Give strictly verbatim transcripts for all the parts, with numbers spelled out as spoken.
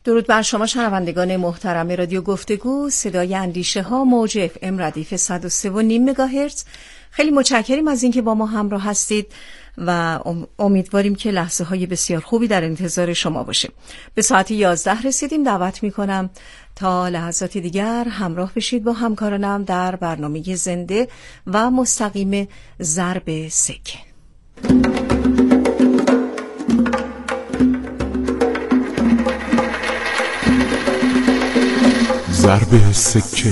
درود بر شما شنوندگان محترم رادیو گفتگو، صدای اندیشه ها، موج اف ام ردیف صد و سه و نیم مگاهرتز. خیلی متشکریم از اینکه با ما همراه هستید و امیدواریم که لحظه های بسیار خوبی در انتظار شما باشه. به ساعت یازده رسیدیم. دعوت می کنم تا لحظات دیگر همراه بشید با همکارانم در برنامه زنده و مستقیم ضرب سکه. ضرب سکه.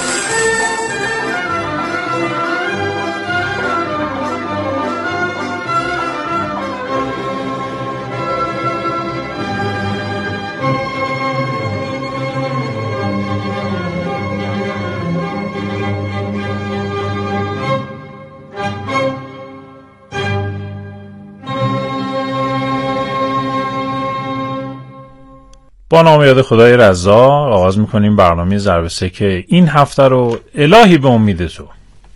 با نام یاد خدای رضا آغاز میکنیم برنامه ضرب سکه این هفته رو. الهی به امید تو.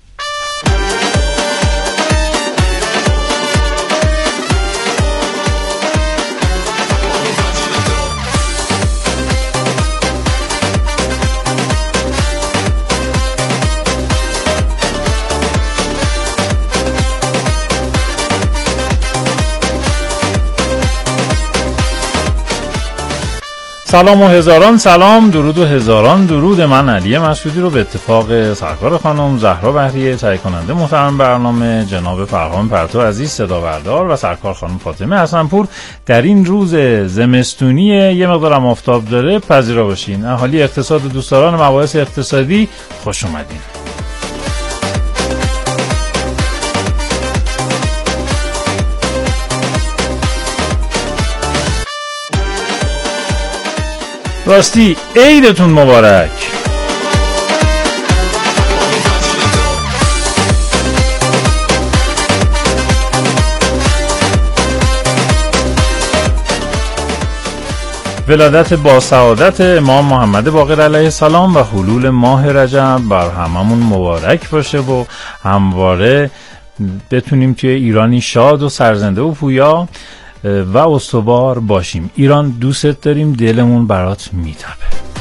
سلام و هزاران سلام، درود و هزاران درود. من علی مسعودی رو به اتفاق سرکار خانم زهرا بهریه، تهیه کننده محترم برنامه، جناب فرهان پرتو عزیز صدا بردار و سرکار خانم فاطمه حسنپور در این روز زمستونی یه مقدارم آفتاب داره پذیرا باشین. اهالی اقتصاد و دوستداران مباحث اقتصادی خوش اومدین. راستی عیدتون مبارک. ولادت با سعادت امام محمد باقر علیه السلام و حلول ماه رجب بر هممون مبارک باشه و همواره بتونیم توی ایرانی شاد و سرزنده و پویا و استوار باشیم. ایران دوست داریم، دلمون برات میتپه.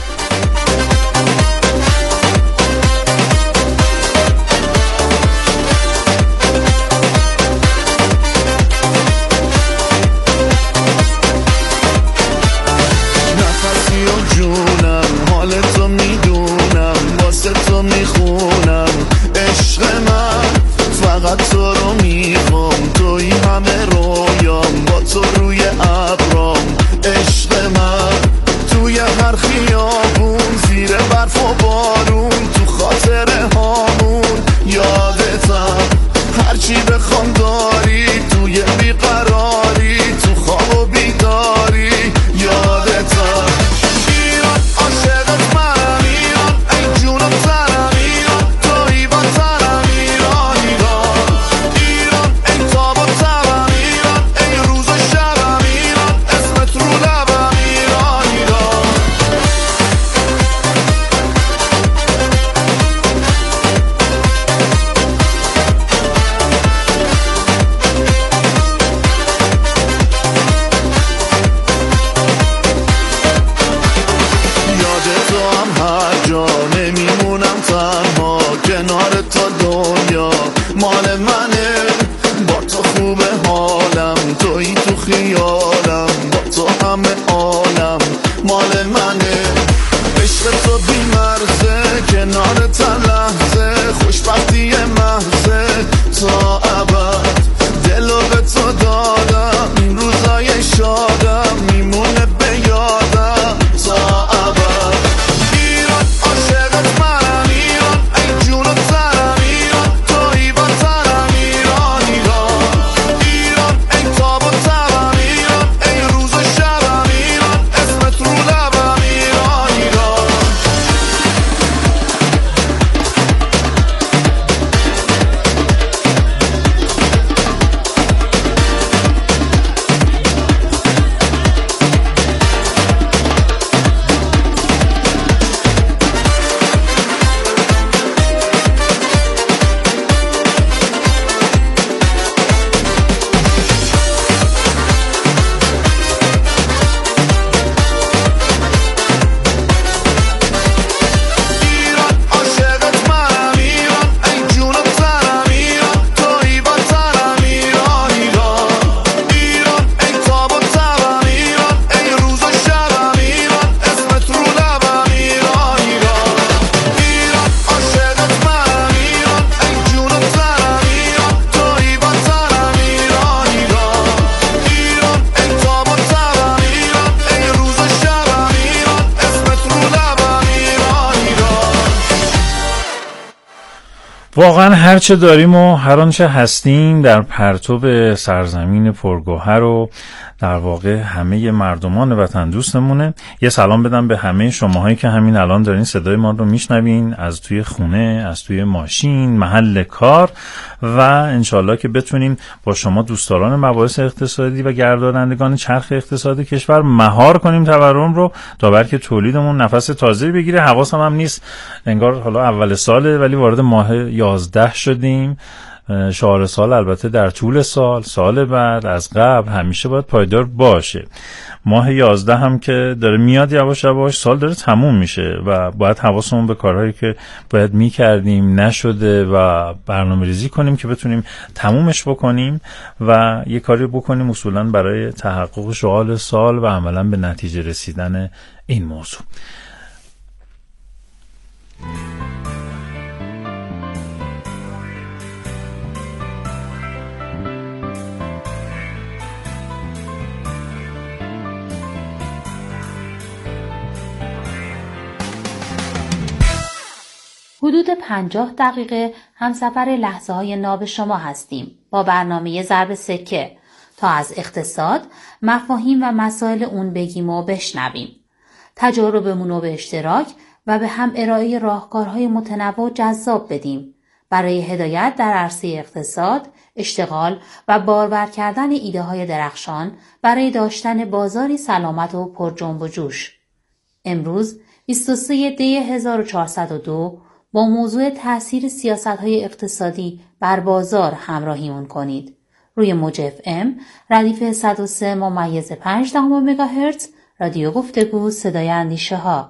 نفسی و جونم حال تو میدونم، واسه تو میخونم عشق من، فقط تو رو میخوام، توی همه رویام، با تو روی ابرام. عشق من توی هر خیابون، زیر برف و بارون، تو خاطره هامون یادتم، هرچی بخوام داری، توی بیقراری، تو خواب و بیداری یادتم. ایران عاشقت منم، ایران ای جونم تنم، ایران توی وطنم، ایران ایران ایران ای تاب و تبم، ایران ای روز و شبم، ایران اسمت رو لبم، ایران ایران. یاد تو هم هر جا نمیمونم تنها، کنار تا دنیا مال منه، با تو خوبه حالم، توی تو خیالم، با تو همه عالم مال منه. عشق تو بی مرزه، کنار تا لحظه، خوشبختی محضه تا ابد، دلو به تو دادم، این روزای شادم میمونه به یادم تا ابد. ایران عاشقت منم، ایران ای جون و تنم، ایران توی وطنم، واقعا هر چه داریم و هر آنچه هستیم در پرتو سرزمین پرگوهر و در واقع همه مردمان وطن دوستمونه. یه سلام بدم به همه شماهایی که همین الان دارین صدای ما رو میشنوین، از توی خونه، از توی ماشین، محل کار، و انشالله که بتونیم با شما دوستداران مباحث اقتصادی و گردانندگان چرخ اقتصاد کشور مهار کنیم تورم رو تا بلکه تولیدمون نفس تازه بگیره. حواسم هم نیست، انگار حالا اول ساله ولی وارد ماه یازده شدیم. شعار سال البته در طول سال، سال بعد، از قبل همیشه باید پایدار باشه. ماه یازده هم که داره میاد یواش یواش، سال داره تموم میشه و باید حواسمون به کارهایی که باید میکردیم نشده و برنامه ریزی کنیم که بتونیم تمومش بکنیم و یه کاری بکنیم اصولا برای تحقق شعار سال و عملا به نتیجه رسیدن این موضوع. حدود پنجاه دقیقه همسفر لحظه های ناب شما هستیم با برنامه ضرب سکه تا از اقتصاد، مفاهیم و مسائل اون بگیم و بشنویم. تجاربمون رو به اشتراک و به هم ارائه راهکارهای متنوع و جذاب بدیم برای هدایت در عرصه اقتصاد، اشتغال و بارور کردن ایده های درخشان برای داشتن بازاری سلامت و پر جنب و جوش. امروز بیست و سوم دی هزار و چهارصد و دو با موضوع تأثیر سیاست‌های اقتصادی بر بازار همراهیمون کنید. روی موج اف ام ردیف صد و سه ممیز پنج دهم مگاهرتز رادیو گفتگو صدای اندیشه ها.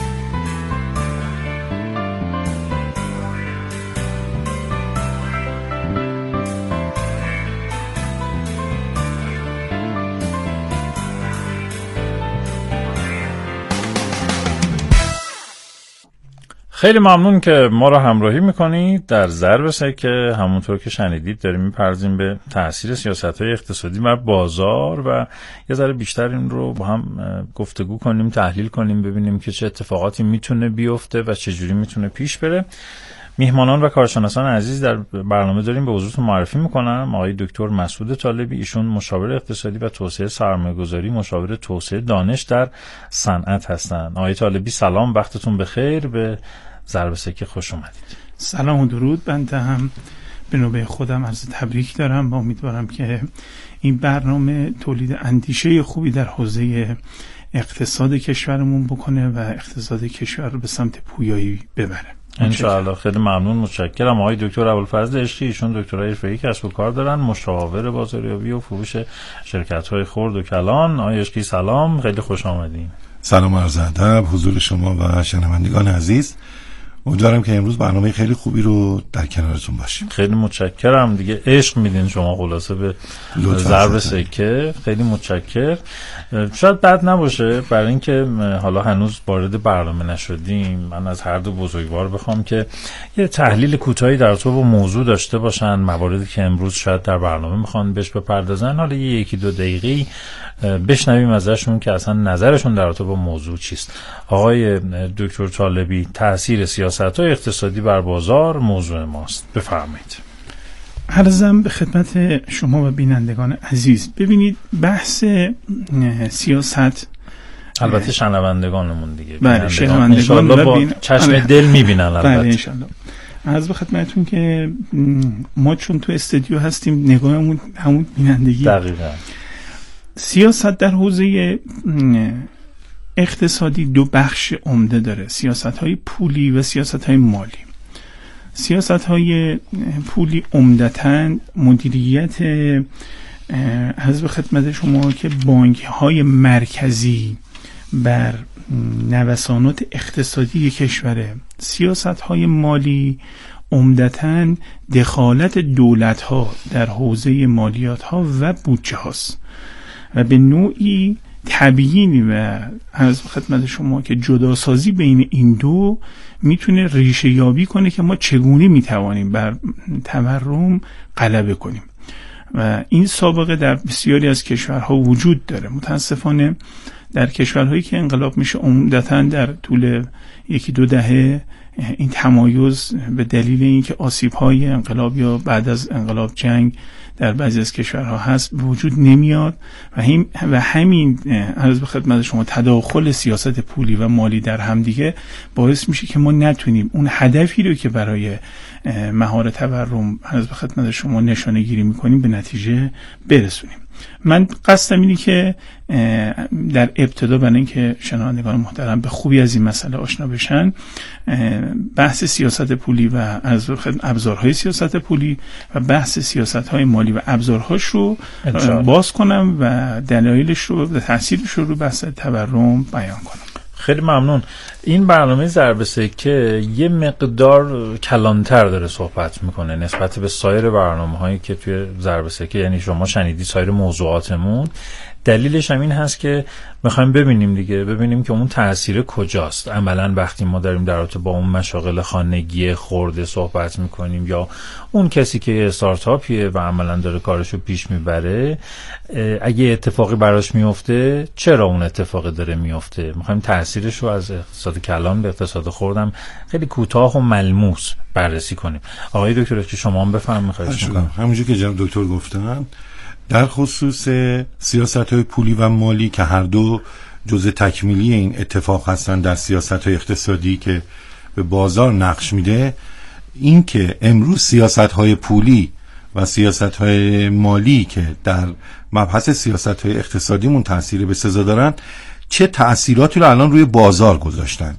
خیلی ممنون که ما رو همراهی میکنید در ضرب سکه. همونطور که شنیدید داریم میپردازیم به تأثیر سیاست‌های اقتصادی بر بازار و یه ذره بیشتر این رو با هم گفتگو کنیم، تحلیل کنیم، ببینیم که چه اتفاقاتی میتونه بیفته و چه جوری میتونه پیش بره. میهمانان و کارشناسان عزیز در برنامه داریم به حضورتون معرفی میکنم. آقای دکتر مسعود طالبی، ایشون مشاور اقتصادی و توسعه سرمایه‌گذاری، مشاور توسعه دانش در صنعت هستن. آقای طالبی سلام، وقتتون بخیر، به ضرب سکه خوش اومدید. سلام و درود. بنده هم به نوبه خودم عرض تبریک دارم و امیدوارم که این برنامه تولید اندیشه خوبی در حوزه اقتصاد کشورمون بکنه و اقتصاد کشور رو به سمت پویایی ببره. انشاءالله. خیلی ممنون، متشکرم. آقای دکتر ابوالفضل عشقی، ایشون دکترای حرفه‌ای کسب و کار دارن، مشاور بازاریابی و فروش شرکت‌های خرد و کلان. آقای عشقی سلام، خیلی خوش آمدین. سلام و عرض ادب حضور شما و شنوندگان عزیز. امیدوارم که امروز برنامه خیلی خوبی رو در کنارتون باشیم. خیلی متشکرم. دیگه عشق میدین شما خلاصه به ضرب سکه. خیلی متشکر. شاید بد نباشه برای اینکه حالا هنوز وارد برنامه نشدیم، من از هر دو بزرگوار بخوام که یه تحلیل کوتاهی در تو با موضوع داشته باشن، مواردی که امروز شاید در برنامه میخوان بهش بپردازن. حالا یه یکی دو دقیقی بشنویم ازشون که اصلا نظرشون در تو با موضوع چیست. آقای دکتر طالبی، تأثیر سیاست‌های اقتصادی بر بازار موضوع ماست، بفرمایید. عرضم به خدمت شما و بینندگان عزیز. ببینید بحث سیاست، البته شنوندگانمون دیگه، بله شنوندگان با بین... چشم دل میبینن البته. بله انشالله. عرض به خدمتتون که ما چون تو استودیو هستیم نگاهمون همون بینندگی. دقیقاً. سیاست در حوزه اقتصادی دو بخش عمده داره، سیاست‌های پولی و سیاست‌های مالی. سیاست‌های پولی عمدتاً مدیریت از به خدمت شما که بانک‌های مرکزی بر نوسانات اقتصادی کشوره. سیاست‌های مالی عمدتاً دخالت دولت‌ها در حوزه مالیات‌ها و بودجه هاست و به نوعی تبیین و از خدمت شما که جداسازی بین این دو میتونه ریشه یابی کنه که ما چگونه میتوانیم بر تورم غلبه کنیم و این سابقه در بسیاری از کشورها وجود داره. متاسفانه در کشورهایی که انقلاب میشه عمدتاً در طول یکی دو دهه این تمایز به دلیل اینکه آسیب‌های انقلاب یا بعد از انقلاب جنگ در بعضی از کشورها هست وجود نمیاد و هم و همین عرض به خدمت شما تداخل سیاست پولی و مالی در هم دیگه باعث میشه که ما نتونیم اون هدفی رو که برای مهار تورم عرض به خدمت شما نشانه گیری میکنیم به نتیجه برسونیم. من قصدم اینه که در ابتدا برای اینکه شنوندگان محترم به خوبی از این مسئله آشنا بشن، بحث سیاست پولی و ابزارهای سیاست پولی و بحث سیاست‌های مالی و ابزارهاش رو باز کنم و دلایلش رو و تاثیرش رو رو بحث تورم بیان کنم. خیلی ممنون. این برنامه ضرب سکه یه مقدار کلانتر داره صحبت میکنه نسبت به سایر برنامه هایی که توی ضرب سکه، یعنی شما شنیدی سایر موضوعاتمون. دلیلش هم این هست که میخوایم ببینیم دیگه ببینیم که اون تأثیر کجاست عملاً وقتی ما داریم در رابطه با اون مشاغل خانگی خرده صحبت میکنیم یا اون کسی که استارتاپیه و عملاً داره کارشو پیش میبره، اگه اتفاقی براش میفته چرا اون اتفاقی داره میفته. میخوایم تأثیرش رو از اقتصاد کلان به اقتصاد خردم خیلی کوتاه و ملموس بررسی کنیم. آقای دکتر که شما هم بفرمایید. خواهش می‌کنم. همونجوری که جناب دکتر گفتن در خصوص سیاست‌های پولی و مالی که هر دو جزء تکمیلی این اتفاق هستن در سیاست‌های اقتصادی که به بازار نقش میده، این که امروز سیاست‌های پولی و سیاست‌های مالی که در مبحث سیاست‌های اقتصادیمون تأثیر به سزا دارن چه تأثیراتی رو الان روی بازار گذاشتن.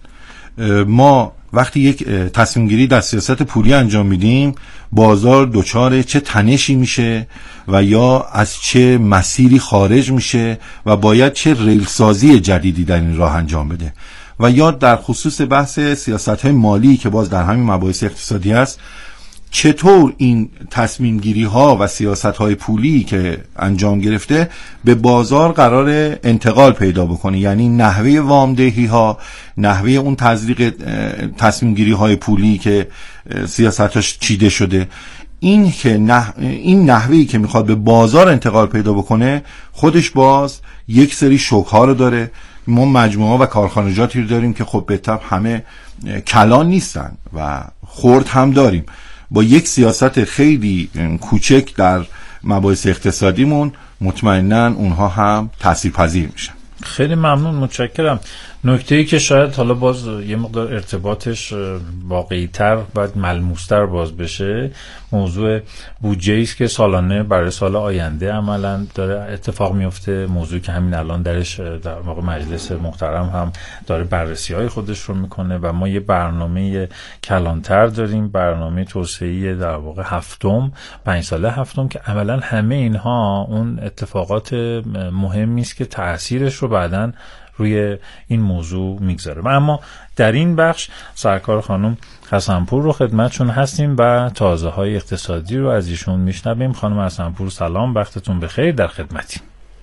ما وقتی یک تصمیم گیری در سیاست پولی انجام میدیم بازار دچار چه تنشی میشه و یا از چه مسیری خارج میشه و باید چه ریلسازی جدیدی در این راه انجام بده. و یا در خصوص بحث سیاست‌های مالی که باز در همین مباحث اقتصادی است، چطور این تصمیم گیری ها و سیاست های پولی که انجام گرفته به بازار قرار انتقال پیدا بکنه، یعنی نحوه وامدهی ها، نحوه اون تزریق تصمیم گیری های پولی که سیاستاش چیده شده، این که نح... این نحوهی که میخواد به بازار انتقال پیدا بکنه خودش باز یک سری شوک ها رو داره. ما مجموعه و کارخانجاتی رو داریم که خب به طب همه کلان نیستن و خرد هم داریم. با یک سیاست خیلی کوچک در مباحث اقتصادیمون مطمئناً اونها هم تاثیرپذیر میشن. خیلی ممنون، متشکرم. نکته‌ای که شاید حالا باز یه مقدار ارتباطش واقعی‌تر و ملموس‌تر باز بشه، موضوع بودجه‌ای است که سالانه برای سال آینده عملاً داره اتفاق میفته. موضوعی که همین الان درش در واقع مجلس محترم هم داره بررسی‌های خودش رو میکنه و ما یه برنامه کلانتر داریم، برنامه توسعه‌ای در واقع هفتم، پنج ساله هفتم، که عملاً همه اینها اون اتفاقات مهمی است که تأثیرش رو بعداً روی این موضوع میگذاره. و اما در این بخش سرکار خانم حسن‌پور رو خدمتشون هستیم و تازه های اقتصادی رو از ایشون میشنویم. خانم حسن‌پور سلام، وقتتون بخیر، در خدمتیم.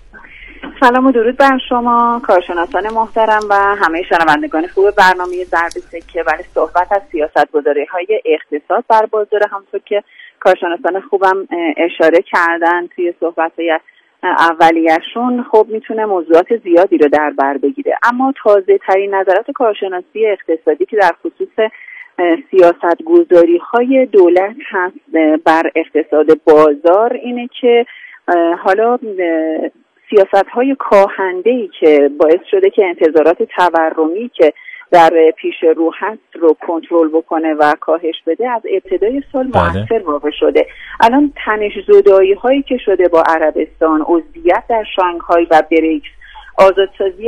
سلام و درود بر شما کارشناسان محترم و همه شنوندگان خوب برنامه ضرب سکه. برای صحبت از سیاست‌گذاری‌های اقتصاد بر بازار، همونطور که کارشناسان خوبم اشاره کردن توی صحبت‌های اولیه‌شون، خب میتونه موضوعات زیادی رو در بر بگیره. اما تازه ترین نظرات کارشناسی اقتصادی که در خصوص سیاست گذاری های دولت هست بر اقتصاد بازار اینه که حالا سیاست های کاهنده‌ای که باعث شده که انتظارات تورمی که در پیش رو هست رو کنترل بکنه و کاهش بده، از ابتدای سال مؤثر واقع شده. الان تنش زدایی هایی که شده با عربستان، عضویت در شانگهای و بریکس، آزادسازی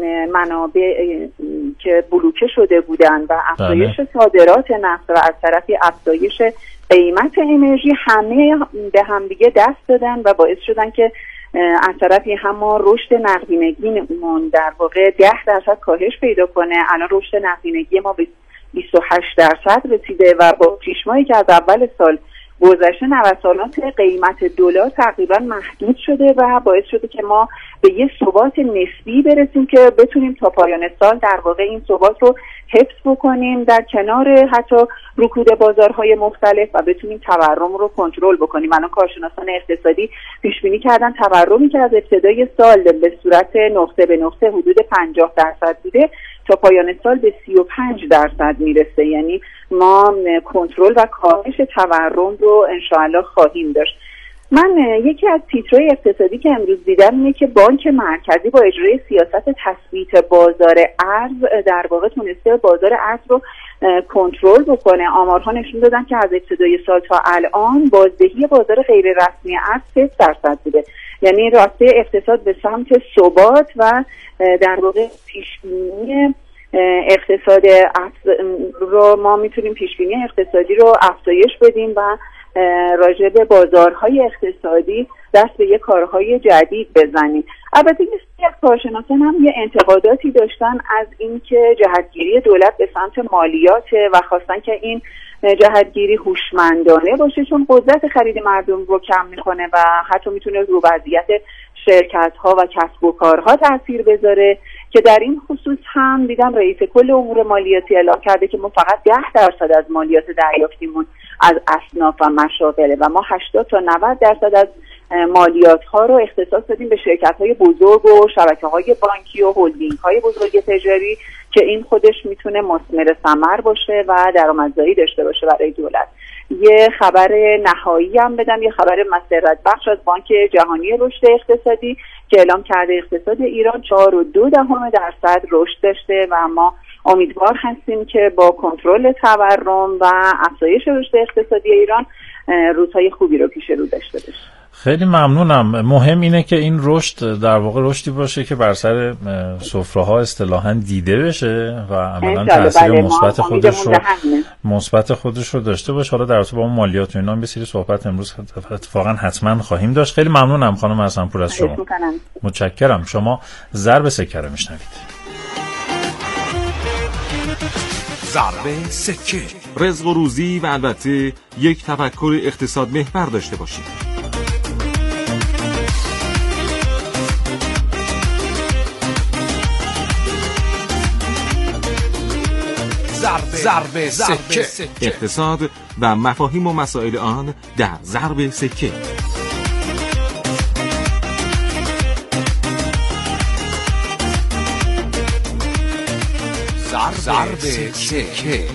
منابع که بلوکه شده بودن و افزایش صادرات نفت و از طرفی افزایش قیمت انرژی، همه به همدیگه دست دادن و باعث شدن که از طرفی هم ما رشد نقدینگیمون در واقع ده درصد کاهش پیدا کنه. الان رشد نقدینگی ما به بیست و هشت درصد رسیده و با پیشمایی که از اول سال گذشته نوسانات قیمت دلار تقریبا محدود شده و باعث شده که ما به یه ثبات نسبی برسیم که بتونیم تا پایان سال در واقع این ثبات رو حفظ بکنیم در کنار حتی رکود بازارهای مختلف و بتونیم تورم رو کنترل بکنیم. الان کارشناسان اقتصادی پیش بینی کردن تورمی که از ابتدای سال به صورت نقطه به نقطه حدود پنجاه درصد بوده تا پایان سال به سی و پنج درصد میرسه. یعنی ما کنترل و کاهش تورم رو انشاءالله خواهیم داشت. من یکی از تیترهای اقتصادی که امروز دیدم اینه که بانک مرکزی با اجرای سیاست تثبیت بازار ارز در واقع تونسته بازار ارز رو کنترل بکنه. آمارها نشون دادن که از ابتدای سال تا الان بازدهی بازار غیر رسمی ارز صفر درصد بوده. یعنی راسته اقتصاد به سمت ثبات و در واقع پیشبینی اقتصاد رو ما میتونیم پیشبینی اقتصادی رو افزایش بدیم و راجع به بازارهای اقتصادی دست به یه کارهای جدید بزنیم. البته یه کارشناسان هم یه انتقاداتی داشتن از اینکه جهتگیری دولت به سمت مالیات و خواستن که این جهتگیری هوشمندانه باشه چون قدرت خرید مردم رو کم میکنه و حتی میتونه رو وضعیت شرکت‌ها و کسب و کارها تاثیر بذاره که در این خصوص هم دیدم رئیس کل امور مالیاتی اعلام کرده که ما فقط ده درصد از مالیات دریافتیمون از اصناف و مشاغله و ما هشتاد تا نود درصد از مالیات ها رو اختصاص دادیم به شرکت های بزرگ و شبکه های بانکی و هلدینگ های بزرگ تجاری که این خودش میتونه مثمر ثمر باشه و درآمدزایی داشته باشه برای دولت. یه خبر نهایی هم بدم، یه خبر مسرت بخش از بانک جهانی رشد اقتصادی که اعلام کرده اقتصاد ایران چهار و دو دهم درصد رشد داشته و ما امیدوار هستیم که با کنترل تورم و افزایش رشد اقتصادی ایران روزهای خوبی رو پیش رو داشته باشه. خیلی ممنونم. مهم اینه که این رشد در واقع رشدی باشه که بر سر سفره‌ها اصطلاحاً دیده بشه و عملاً تاثیر مثبت خودش رو مثبت خودش رو داشته باشه. حالا در رابطه با اون مالیات و اینا به سری صحبت امروز اتفاقاً حتما خواهیم داشت. خیلی ممنونم خانم حسن‌پور از شما. متشکرم. شما ضرب سکه رو میشنوید. ضرب سکه، رزق و روزی و البته یک تفکر اقتصاد محور داشته باشید. ضرب سکه، اقتصاد و مفاهیم و مسائل آن در ضرب سکه. ضرب سکه.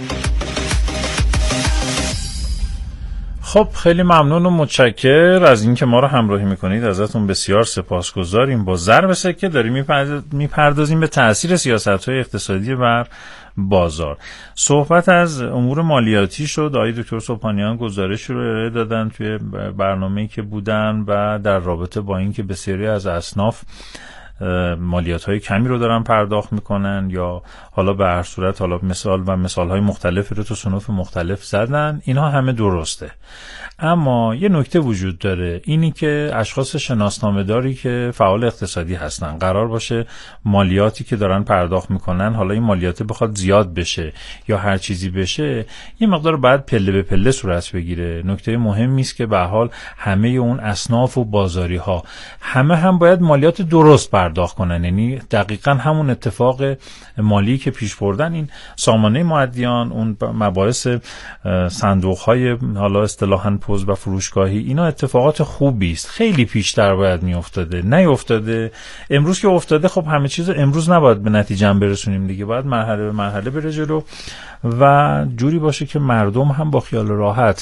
خب خیلی ممنون و متشکر از اینکه ما رو همراهی میکنید. ازتون بسیار سپاسگزاریم. با ضرب سکه داریم میپردازیم به تأثیر سیاست‌های اقتصادی بر بازار. صحبت از امور مالیاتی شد. آقای دکتر سبحانیان گزارش رو ارائه دادن توی برنامه‌ای که بودن و در رابطه با اینکه بسیاری از اصناف مالیات‌های کمی رو دارن پرداخت میکنن یا حالا به هر صورت حالا مثال و مثال‌های مختلفی رو تو صنوف مختلف زدن. اینها همه درسته، اما یه نکته وجود داره، اینی که اشخاص شناسنامه‌داری که فعال اقتصادی هستن قرار باشه مالیاتی که دارن پرداخت میکنن، حالا این مالیات بخواد زیاد بشه یا هر چیزی بشه، یه مقدار بعد پله به پله صورت بگیره. نکته مهمی است که به هر حال همه اون اصناف و بازاری ها همه هم باید مالیات درست پرداخت کنن. یعنی دقیقاً همون اتفاق مالی که پیش بردن این سامانه مؤدیان، اون مباحث صندوق های حالا اصطلاحاً پوز و فروشگاهی، اینا اتفاقات خوبی است. خیلی پیشتر باید می افتاده، نیفتاده. امروز که افتاده خب همه چیز امروز نباید به نتیجه برسونیم دیگه، باید مرحله به مرحله بره جلو و جوری باشه که مردم هم با خیال راحت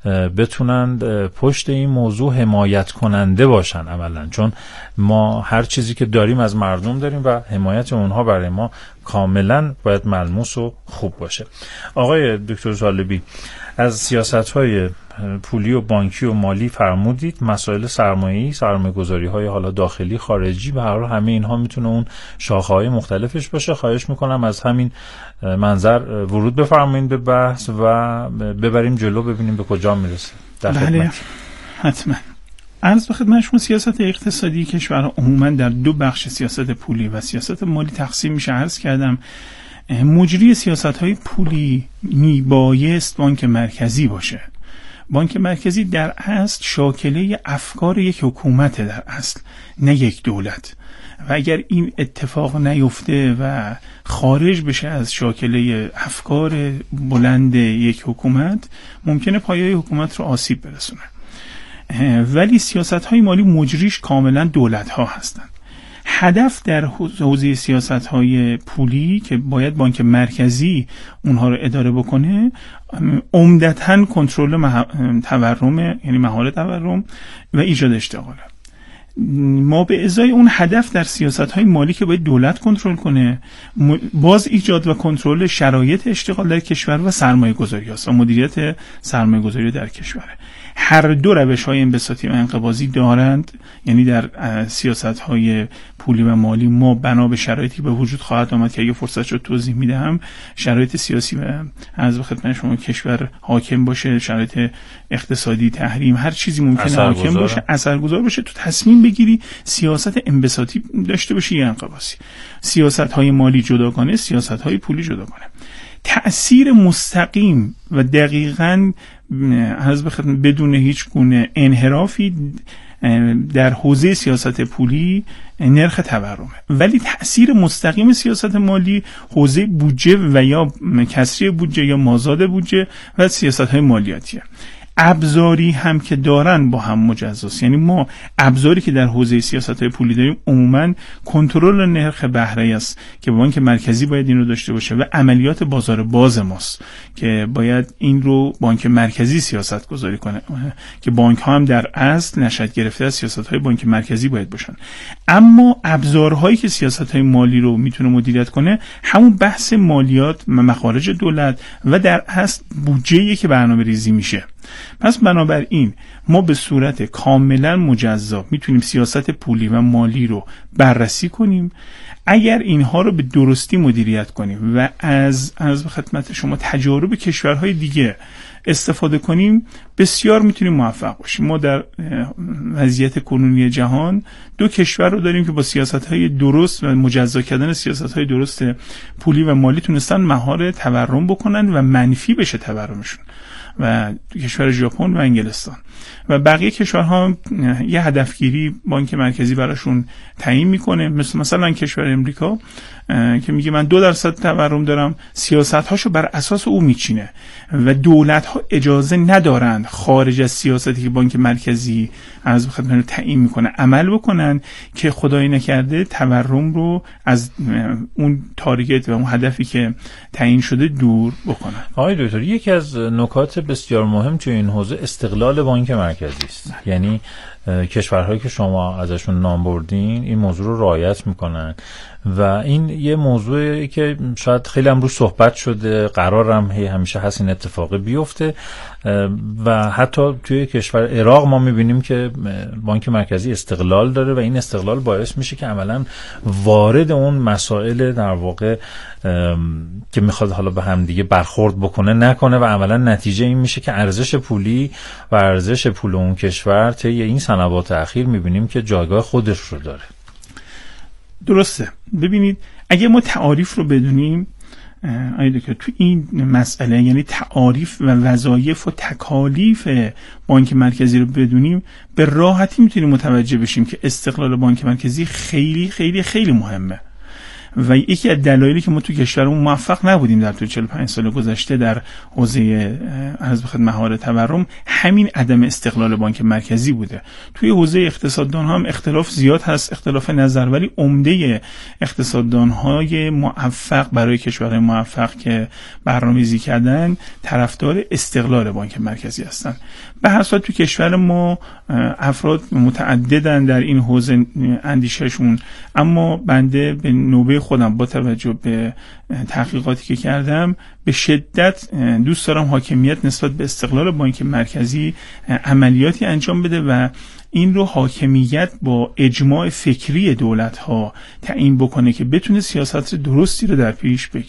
بتونند پشت این موضوع حمایت کننده باشن عملاً، چون ما هر چیزی که داریم از مردم داریم و حمایت اونها برای ما کاملاً باید ملموس و خوب باشه. آقای دکتر طالبی، از سیاست‌های پولی و بانکی و مالی فرمودید، مسائل سرمایه‌ای، سرمایه‌گذاری‌های حالا داخلی خارجی، به هر حال همه اینها میتونه اون شاخه‌های مختلفش باشه. خواهش میکنم از همین منظر ورود بفرمایید به بحث و ببریم جلو، ببینیم به کجا میرسه. بله حتما. عرض به خدمت شما، سیاست اقتصادی کشور عموما در دو بخش، سیاست پولی و سیاست مالی تقسیم میشه. عرض کردم مجری سیاست‌های پولی میبایست بانک مرکزی باشه بانک مرکزی در اصل شاکله افکار یک حکومت در اصل، نه یک دولت، و اگر این اتفاق نیفته و خارج بشه از شاکله افکار بلند یک حکومت، ممکنه پایه‌ی حکومت رو آسیب برسونه. ولی سیاست‌های مالی مجریش کاملا دولت‌ها هستند. هدف در حوزه سیاست‌های پولی که باید بانک مرکزی اونها رو اداره بکنه، عمدتاً کنترل مح... تورم، یعنی مهار تورم و ایجاد اشتغاله. ما به ازای اون هدف در سیاست‌های مالی که باید دولت کنترل کنه، باز ایجاد و کنترل شرایط اشتغال در کشور و سرمایه‌گذاری است و مدیریت سرمایه‌گذاری در کشور. هر دو روش‌های انبساطی و انقباضی دارند، یعنی در سیاست‌های پولی و مالی ما بنا به شرایطی به وجود خواهد آمد که اگه فرصت شد توضیح میدم، شرایط سیاسی و از خدمت شما کشور حاکم باشه، شرایط اقتصادی، تحریم، هر چیزی ممکنه حاکم باشه، اثرگذار باشه، تو تصمیم بگیری سیاست انبساطی داشته باشی یا انقباضی. سیاست‌های مالی جداگانه، سیاست‌های پولی جداگانه. تأثیر مستقیم و دقیقاً از بخدمت بدون هیچ گونه انحرافی در حوزه سیاست پولی نرخ تورمه، ولی تأثیر مستقیم سیاست مالی حوزه بودجه و یا کسری بودجه یا مازاد بودجه و سیاست‌های مالیاتیه. ابزاری هم که دارن با هم مجزاست، یعنی ما ابزاری که در حوزه سیاست‌های پولی داریم عموماً کنترل نرخ بهره است که بانک مرکزی باید این رو داشته باشه و عملیات بازار باز ماست که باید این رو بانک مرکزی سیاست گذاری کنه که بانک ها هم در اصل نشأت گرفته از سیاست‌های بانک مرکزی باید باشن. اما ابزارهایی که سیاست‌های مالی رو میتونه مدیریت کنه همون بحث مالیات و مخارج دولت و در اصل بودجه‌ای که برنامه‌ریزی میشه. پس بنابراین ما به صورت کاملا مجزا میتونیم سیاست پولی و مالی رو بررسی کنیم. اگر اینها رو به درستی مدیریت کنیم و از از خدمت شما تجارب کشورهای دیگه استفاده کنیم، بسیار میتونیم موفق باشیم. ما در وضعیت کنونی جهان دو کشور رو داریم که با سیاست‌های درست و مجزا کردن سیاست‌های درست پولی و مالی تونستن مهار تورم بکنن و منفی بشه تورمشون، و کشور ژاپن و انگلستان. و بقیه کشورها یه هدفگیری بانک مرکزی براشون تعیین میکنه، مثل مثلا کشور امریکا که میگه من دو درصد تورم دارم، سیاست‌هاشو بر اساس او میچینه و دولت‌ها اجازه ندارند خارج از سیاستی که بانک مرکزی از خدمت تعیین میکنه عمل بکنن که خدای نکرده تورم رو از اون تارگت و اون هدفی که تعیین شده دور بکنن. آقای دکتر، یکی از نکات بسیار مهم توی این حوزه استقلال بانک مرکزی است. یعنی کشورهایی که شما ازشون نام بردین این موضوع رو رعایت میکنن و این یه موضوعی که شاید خیلی هم روش صحبت شده، قرارم هی همیشه هست این اتفاق بیفته و حتی توی کشور عراق ما میبینیم که بانک مرکزی استقلال داره و این استقلال باعث میشه که عملاً وارد اون مسائل در واقع که میخواد حالا به هم دیگه برخورد بکنه نکنه و عملاً نتیجه این میشه که ارزش پولی و ارزش پول اون کشور طی این سنوات اخیر میبینیم که جایگاه خودش رو داره. درسته. ببینید اگه ما تعاریف رو بدونیم آیده که تو این مسئله، یعنی تعاریف و وظایف و تکالیف بانک مرکزی رو بدونیم، به راحتی میتونیم متوجه بشیم که استقلال بانک مرکزی خیلی خیلی خیلی مهمه و یکی از دلایلی که ما تو کشورمون موفق نبودیم در تو چهل و پنج سال گذشته در حوزه از بخد مهار تورم همین عدم استقلال بانک مرکزی بوده. توی حوزه اقتصاددان هم اختلاف زیاد هست، اختلاف نظر، ولی عمده اقتصاددان های موفق برای کشورهای موفق که برنامه‌ریزی کردن طرفدار استقلال بانک مرکزی هستن. به هر صورت تو کشور ما افراد متعددن در این حوزه اندیشهشون، اما بنده به نوبه خودم با توجه به تحقیقاتی که کردم به شدت دوست دارم حاکمیت نسبت به استقلال بانک مرکزی عملیاتی انجام بده و این رو حاکمیت با اجماع فکری دولت‌ها تعیین بکنه که بتونه سیاست درستی رو در پیش بگیره.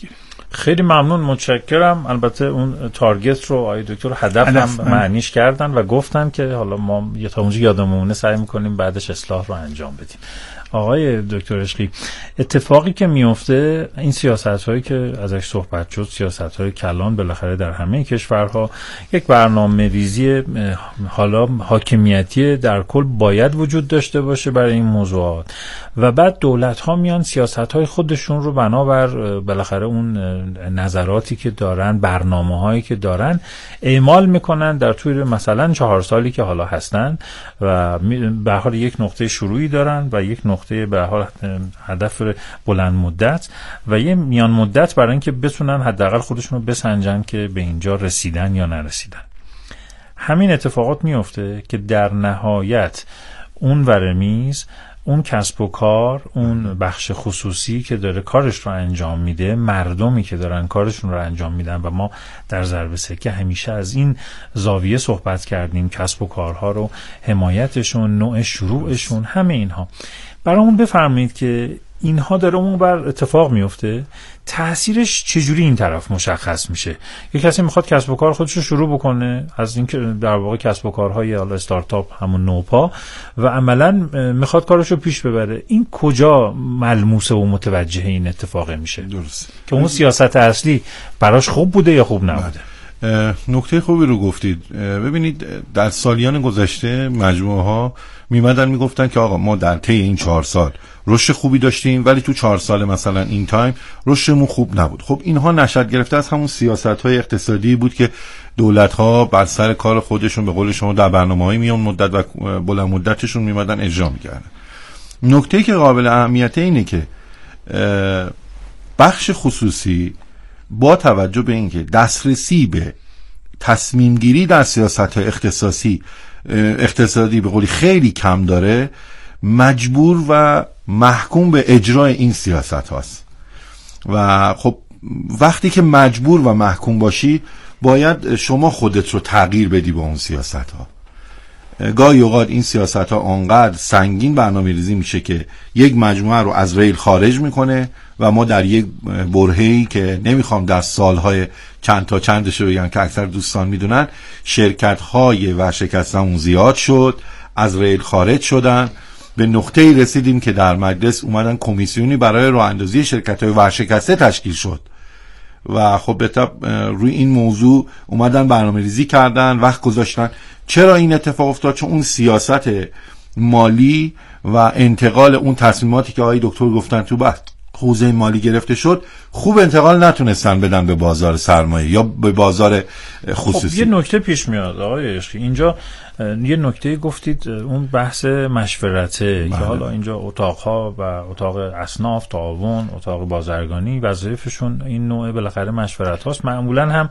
خیلی ممنون، متشکرم. البته اون تارگت رو آقای دکتر هدف هم معنیش کردن و گفتن که حالا ما یه تا اونجا یادمونه سعی میکنیم بعدش اصلاح رو انجام بدیم. آقای دکتر عشقی، اتفاقی که میفته این سیاست‌هایی که ازش صحبت شد، سیاست‌های کلان بالاخره در همه کشورها، یک برنامه‌ریزی حالا حاکمیتی در کل باید وجود داشته باشه برای این موضوعات و بعد دولت‌ها میان سیاست‌های خودشون رو بنابر بالاخره اون نظراتی که دارن، برنامه‌هایی که دارن اعمال میکنن در طول مثلا چهار سالی که حالا هستن و به هر حال یک نقطه شروعی دارن و یک نقطه به هر حال هدف بلند مدت و یه میان مدت برای اینکه بتونن حداقل خودشون رو بسنجن که به اینجا رسیدن یا نرسیدن. همین اتفاقات میفته که در نهایت اون ور میز اون کسب و کار، اون بخش خصوصی که داره کارش رو انجام میده، مردمی که دارن کارشون رو انجام میدن و ما در ضرب سکه همیشه از این زاویه صحبت کردیم، کسب و کارها رو، حمایتشون، نوع شروعشون، همه اینها. برامون بفرمایید که اینها داره اون بر اتفاق میفته، تأثیرش چجوری این طرف مشخص میشه؟ یک کسی میخواد کسب و کار خودش رو شروع بکنه، از اینکه در واقع کسب و کارهای حالا استارتاپ همون نوپا و عملاً میخواد کارش رو پیش ببره، این کجا ملموسه و متوجه این اتفاق میشه؟ درست که اون سیاست اصلی براش خوب بوده یا خوب نبوده؟ نکته خوبی رو گفتید. ببینید در سالیان گذشته مجموعه ها میمدن میگفتن که آقا ما در طی این چهار سال رشد خوبی داشتیم ولی تو چهار سال مثلا این تایم رشدمون خوب نبود. خب اینها نشأت گرفته از همون سیاست‌های اقتصادی بود که دولت‌ها بر سر کار خودشون به قول شما در برنامه‌های میون مدت و بلند مدتشون میمدن اجرا می‌کردن. نکته‌ای که قابل اهمیت اینه که بخش خصوصی با توجه به اینکه دسترسی به تصمیم گیری در سیاست‌های اختصاصی اقتصادی به قولی خیلی کم داره، مجبور و محکوم به اجرای این سیاست هاست و خب وقتی که مجبور و محکوم باشی باید شما خودت رو تغییر بدی به اون سیاست ها. گاهی اوقات این سیاست ها آنقدر سنگین برنامه ریزی میشه که یک مجموعه رو از ریل خارج میکنه و ما در یک برهه‌ای که نمیخوام در سالهای چند تا چندش رو بگم که اکثر دوستان میدونن، شرکت های ورشکستمون زیاد شد، از ریل خارج شدن، به نقطه‌ای رسیدیم که در مجلس اومدن کمیسیونی برای راه اندازی شرکت‌های ورشکسته تشکیل شد و خب به طب روی این موضوع اومدن برنامه‌ریزی کردن، وقت گذاشتن. چرا این اتفاق افتاد؟ چون اون سیاست مالی و انتقال اون تصمیماتی که آقای دکتر گفتن تو بحث حوزه مالی گرفته شد خوب انتقال نتونستن بدن به بازار سرمایه یا به بازار خصوصی. خب یه نکته پیش میاد آقای عشقی، اینجا یه نکته گفتید، اون بحث مشورته که حالا اینجا اتاقها و اتاق اصناف، تعاون، اتاق بازرگانی وظایفشون این نوع بالاخره مشورت هاست. معمولا هم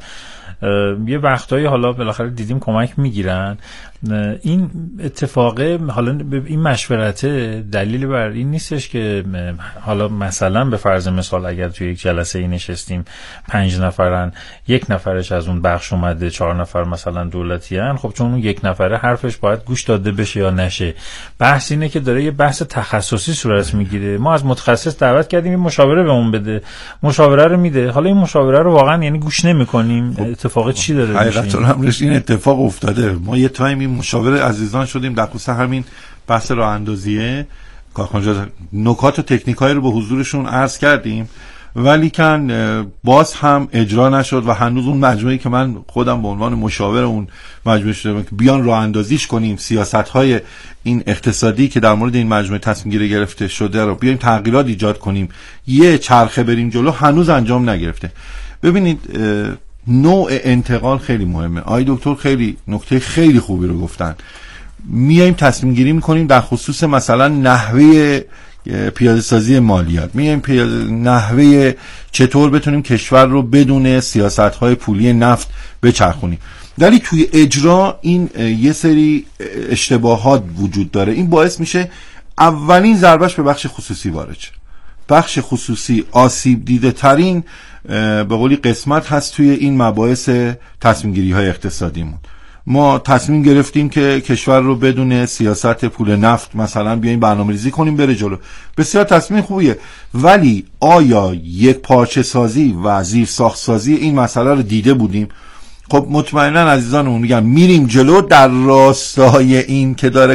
یه وقتایی حالا بالاخره دیدیم کمک میگیرن. این اتفاقه حالا این مشورته دلیل بر این نیستش که حالا مثلا به فرض مثال اگر توی یک جلسه ای نشستیم پنج نفرن، یک نفرش از اون بخش اومده، چهار نفر مثلا دولتی هن، خب چون اون یک نفره حرفش باید گوش داده بشه یا نشه. بحث اینه که داره یه بحث تخصصی صورت میگیره، ما از متخصص دعوت کردیم این مشاوره بهمون بده، مشاوره رو میده، حالا این مشاوره رو واقعا یعنی گوش نمیکنیم. اتفاق چی داره میشه؟ حقیقتا همش این اتفاق افتاده. ما یه تایمی مشاوره عزیزان شدیم در خصوص همین بحث راه اندازیه، کارخانجات نکات و تکنیکایی رو به حضورشون عرض کردیم ولی کن باز هم اجرا نشد و هنوز اون مجموعه‌ای که من خودم به عنوان مشاور اون مجموعه شدم که بیان راه اندازیش کنیم، سیاست‌های این اقتصادی که در مورد این مجموعه تصمیم گیری گرفته شده رو بیایم تغییرات ایجاد کنیم، یه چرخه بریم جلو، هنوز انجام نگرفته. ببینید نوع انتقال خیلی مهمه. آقای دکتر خیلی نکته خیلی خوبی رو گفتن. میایم تصمیم گیری میکنیم در خصوص مثلا نحوه پیاده سازی مالیات، میایم نحوه چطور بتونیم کشور رو بدون سیاست‌های پولی نفت بچرخونیم، ولی توی اجرا این یه سری اشتباهات وجود داره. این باعث میشه اولین ضربش به بخش خصوصی وارد شه. بخش خصوصی آسیب دیده ترین به قولی قسمت هست توی این مباحث تصمیم گیری های اقتصادیمون ما تصمیم گرفتیم که کشور رو بدون سیاست پول نفت مثلا بیایم برنامه‌ریزی کنیم بره جلو. بسیار تصمیم خوبیه، ولی آیا یک پارچه سازی و زیر ساخت سازی این مسئله رو دیده بودیم؟ خب مطمئنا عزیزانمون میگم میریم جلو در راستای این که داره